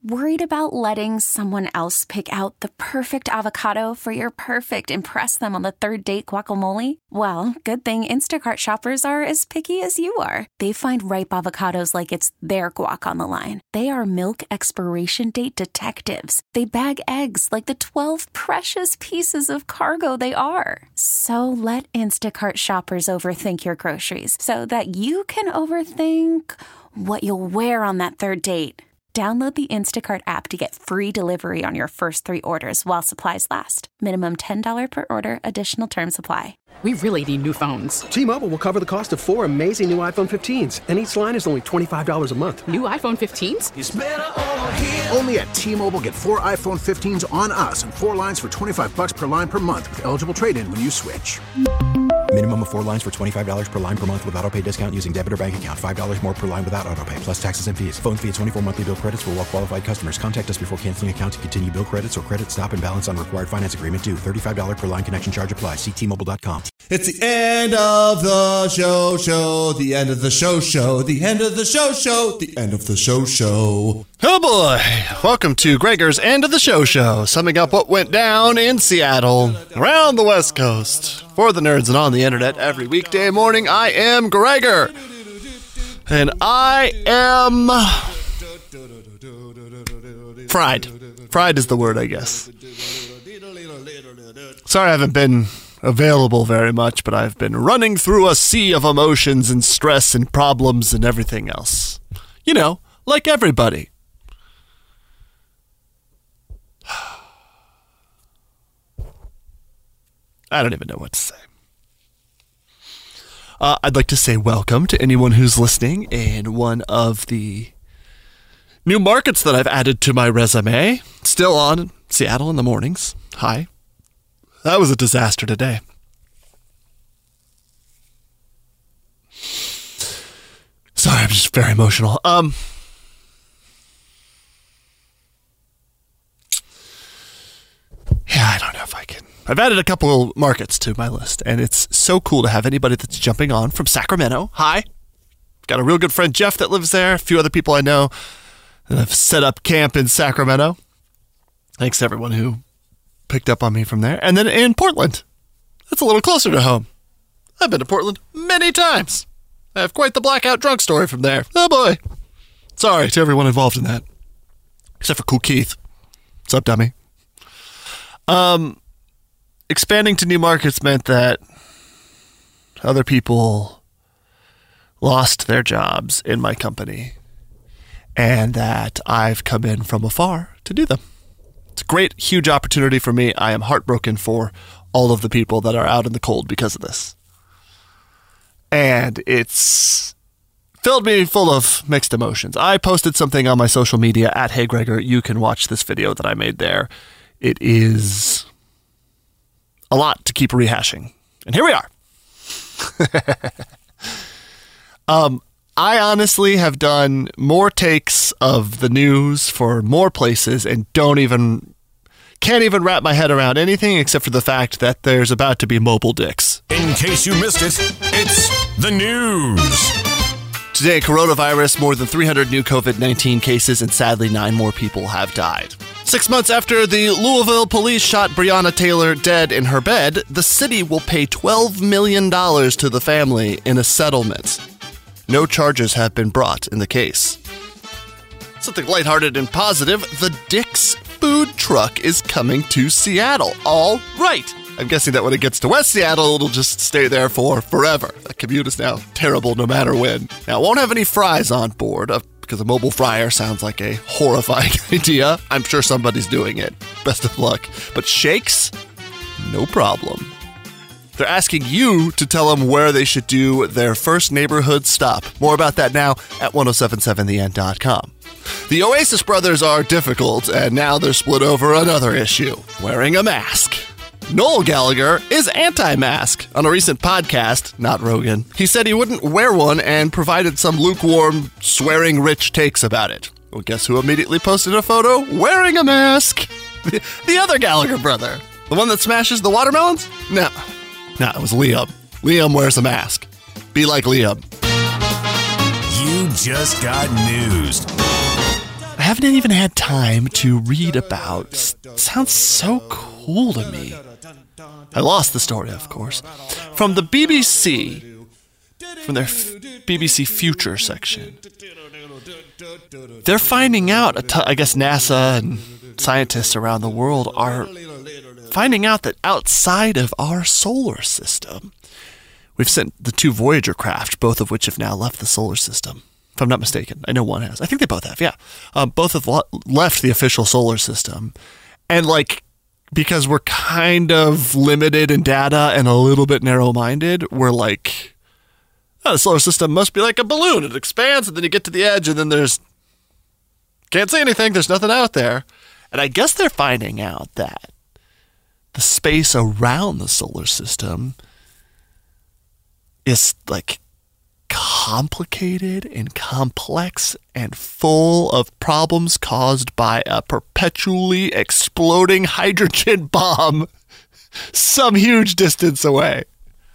Worried about letting someone else pick out the perfect avocado for your perfect impress them on the third date guacamole? Well, good thing Instacart shoppers are as picky as you are. They find ripe avocados like it's their guac on the line. They are milk expiration date detectives. They bag eggs like the 12 precious pieces of cargo they are. So let Instacart shoppers overthink your groceries so that you can overthink what you'll wear on that third date. Download the Instacart app to get free delivery on your first 3 orders while supplies last. Minimum $10 per order. Additional terms apply. We really need new phones. T-Mobile will cover the cost of 4 amazing new iPhone 15s, and each line is only $25 a month. New iPhone 15s? It's better over here. Only at T-Mobile, get 4 iPhone 15s on us and 4 lines for $25 per line per month with eligible trade-in when you switch. Minimum of 4 lines for $25 per line per month with autopay discount using debit or bank account. $5 more per line without autopay, plus taxes and fees. Phone fee at 24 monthly bill credits for well-qualified customers. Contact us before canceling account to continue bill credits or credit stop and balance on required finance agreement due. $35 per line connection charge applies. See T-Mobile.com. It's the end of the show, the end of the show, the end of the show, the end of the show. Oh boy, welcome to Gregor's End of the Show, summing up what went down in Seattle, around the West Coast. For the nerds and on the internet, every weekday morning, I am Gregor. And I am fried. Fried is the word, I guess. Sorry I haven't been available very much, but I've been running through a sea of emotions and stress and problems and everything else. You know, like everybody. I don't even know what to say. I'd like to say welcome to anyone who's listening in one of the new markets that I've added to my resume. Still on Seattle in the mornings. Hi. That was a disaster today. Sorry, I'm just very emotional. Yeah, I don't know if I can. I've added a couple markets to my list, and it's so cool to have anybody that's jumping on from Sacramento. Hi. Got a real good friend, Jeff, that lives there. A few other people I know that have set up camp in Sacramento. Thanks to everyone who picked up on me from there. And then in Portland. That's a little closer to home. I've been to Portland many times. I have quite the blackout drunk story from there. Oh boy. Sorry to everyone involved in that. Except for Cool Keith. What's up, dummy? Expanding to new markets meant that other people lost their jobs in my company and that I've come in from afar to do them. It's a great, huge opportunity for me. I am heartbroken for all of the people that are out in the cold because of this. And it's filled me full of mixed emotions. I posted something on my social media at Hey Gregor. You can watch this video that I made there. It is a lot to keep rehashing. And here we are. I honestly have done more takes of the news for more places and can't even wrap my head around anything except for the fact that there's about to be mobile dicks. In case you missed it, it's the news. Today, coronavirus, more than 300 new COVID-19 cases, and sadly 9 more people have died. 6 months after the Louisville police shot Breonna Taylor dead in her bed, the city will pay $12 million to the family in a settlement. No charges have been brought in the case. Something lighthearted and positive, the Dick's food truck is coming to Seattle. All right. I'm guessing that when it gets to West Seattle, it'll just stay there for forever. That commute is now terrible no matter when. Now, it won't have any fries on board, because a mobile fryer sounds like a horrifying idea. I'm sure somebody's doing it. Best of luck. But shakes? No problem. They're asking you to tell them where they should do their first neighborhood stop. More about that now at 1077theend.com. The Oasis brothers are difficult, and now they're split over another issue, wearing a mask. Noel Gallagher is anti-mask. On a recent podcast, not Rogan, he said he wouldn't wear one and provided some lukewarm, swearing-rich takes about it. Well, guess who immediately posted a photo wearing a mask? The other Gallagher brother. The one that smashes the watermelons? No, it was Liam. Liam wears a mask. Be like Liam. You just got news. I haven't even had time to read about. Sounds so cool to me. I lost the story, of course. From the BBC, from their BBC Future section. They're finding out, I guess NASA and scientists around the world are finding out that outside of our solar system, we've sent the 2 Voyager craft, both of which have now left the solar system. If I'm not mistaken. I know one has. I think they both have, yeah. Both have left the official solar system. And, because we're kind of limited in data and a little bit narrow-minded, we're like, the solar system must be like a balloon. It expands, and then you get to the edge, and then can't see anything. There's nothing out there. And I guess they're finding out that the space around the solar system is, complicated and complex and full of problems caused by a perpetually exploding hydrogen bomb some huge distance away.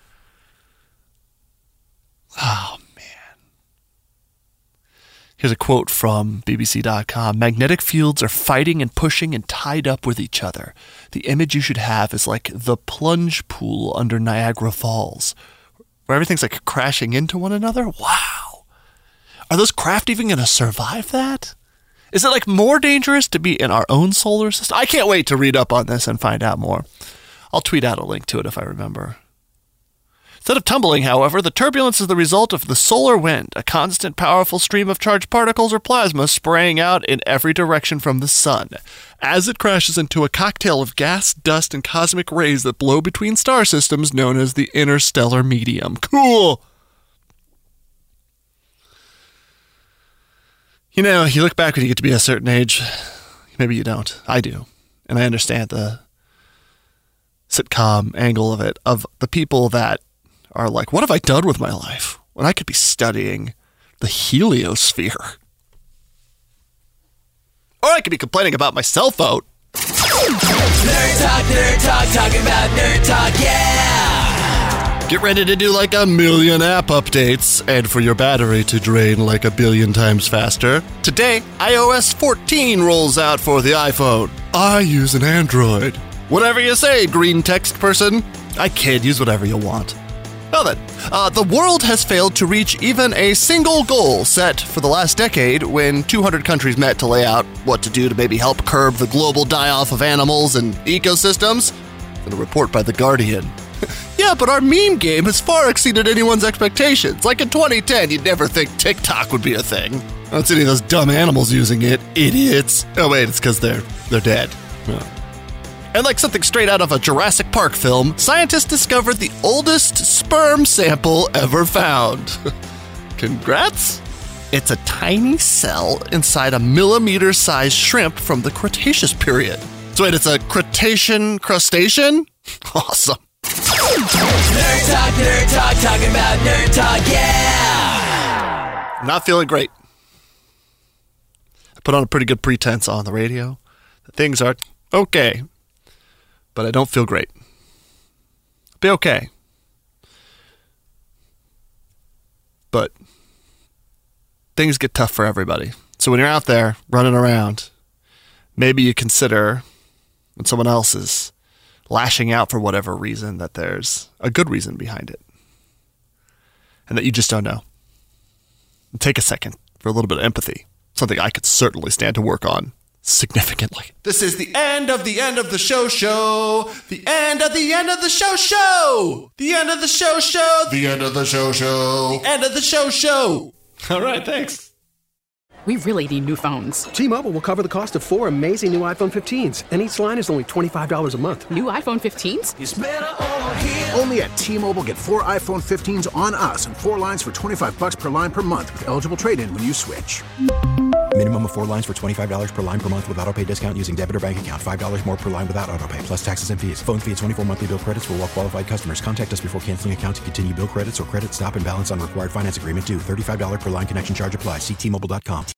Oh, man. Here's a quote from BBC.com. Magnetic fields are fighting and pushing and tied up with each other. The image you should have is like the plunge pool under Niagara Falls, where everything's crashing into one another? Wow. Are those craft even going to survive that? Is it more dangerous to be in our own solar system? I can't wait to read up on this and find out more. I'll tweet out a link to it if I remember. Instead of tumbling, however, the turbulence is the result of the solar wind, a constant powerful stream of charged particles or plasma spraying out in every direction from the sun. As it crashes into a cocktail of gas, dust, and cosmic rays that blow between star systems known as the interstellar medium. Cool! You look back when you get to be a certain age. Maybe you don't. I do. And I understand the sitcom angle of it, of the people that are like, what have I done with my life when I could be studying the heliosphere? Or I could be complaining about my cell phone. Nerd talk, talking about nerd talk, yeah! Get ready to do 1 million app updates and for your battery to drain 1 billion times faster. Today, iOS 14 rolls out for the iPhone. I use an Android. Whatever you say, green text person. I kid, use whatever you want. Well then, the world has failed to reach even a single goal set for the last decade when 200 countries met to lay out what to do to maybe help curb the global die-off of animals and ecosystems. In a report by The Guardian. Yeah, but our meme game has far exceeded anyone's expectations. In 2010, you'd never think TikTok would be a thing. I don't see any of those dumb animals using it. Idiots. Oh wait, it's because they're dead. Oh. And like something straight out of a Jurassic Park film, scientists discovered the oldest sperm sample ever found. Congrats! It's a tiny cell inside a millimeter-sized shrimp from the Cretaceous period. So wait, it's a Cretacean crustacean? Awesome. Nerd talk, talking about nerd talk, yeah! I'm not feeling great. I put on a pretty good pretense on the radio. Things are okay. But I don't feel great. I'll be okay. But things get tough for everybody. So when you're out there running around, maybe you consider when someone else is lashing out for whatever reason that there's a good reason behind it. And that you just don't know. And take a second for a little bit of empathy. Something I could certainly stand to work on. Significantly. This is the end of the show. The end of the end of the show. The end of the show. The end of the show. The end of the show. All right, thanks. We really need new phones. T-Mobile will cover the cost of 4 amazing new iPhone 15s, and each line is only $25 a month. New iPhone 15s? It's better over here. Only at T-Mobile, get 4 iPhone 15s on us and 4 lines for $25 per line per month with eligible trade-in when you switch. Minimum of 4 lines for $25 per line per month with autopay discount using debit or bank account. $5 more per line without autopay, plus taxes and fees. Phone fee at 24 monthly bill credits for well-qualified customers. Contact us before canceling account to continue bill credits or credit stop and balance on required finance agreement due. $35 per line connection charge applies. See T-Mobile.com.